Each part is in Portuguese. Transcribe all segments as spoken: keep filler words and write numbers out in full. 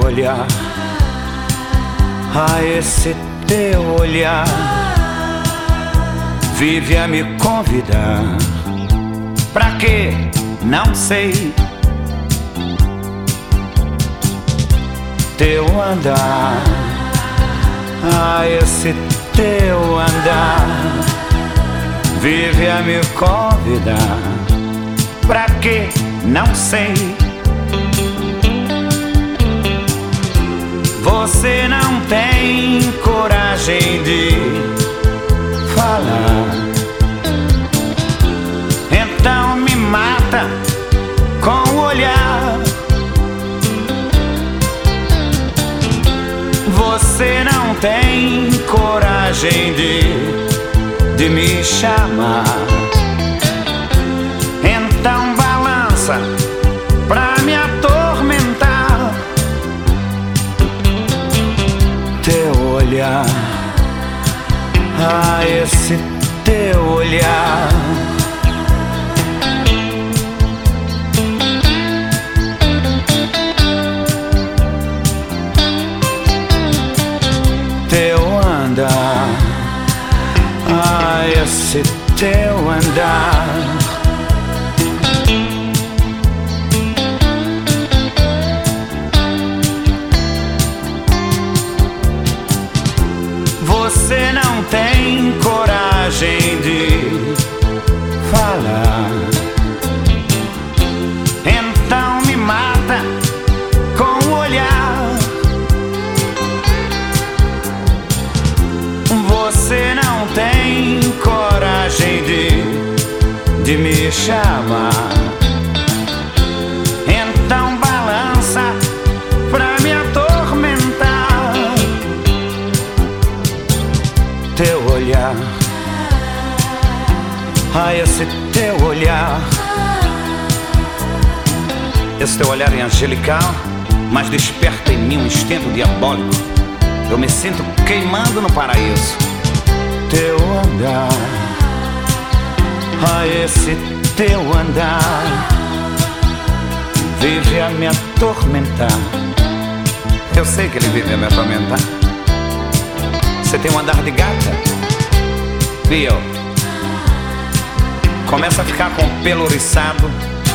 olhar, a esse teu olhar, vive a me convidar. Pra quê? Não sei. Teu andar, a esse teu andar, vive a me convidar. Pra quê? Não sei. Você não tem coragem de falar, então me mata com o olhar. Você não tem coragem de, de me chamar, então balança pra me atormentar. Teu olhar, ah, esse teu olhar, teu andar, ah, esse teu andar, você não tem coragem de falar, então me mata com o olhar. Você não tem coragem de, de me chamar, então balança pra me atormentar. Teu olhar, ah, esse teu olhar, esse teu olhar é angelical, mas desperta em mim um instinto diabólico. Eu me sinto queimando no paraíso. Teu andar, ah, esse teu andar, vive a me atormentar. Eu sei que ele vive a me atormentar. Você tem um andar de gata, e eu começa a ficar com o pelo oriçado,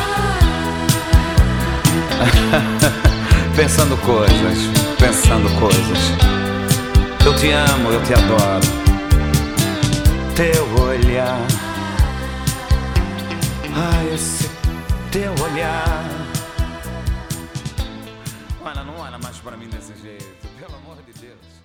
pensando coisas, pensando coisas. Eu te amo, eu te adoro. Teu olhar, ah, esse teu olhar. Olha, não olha mais pra mim desse jeito, pelo amor de Deus.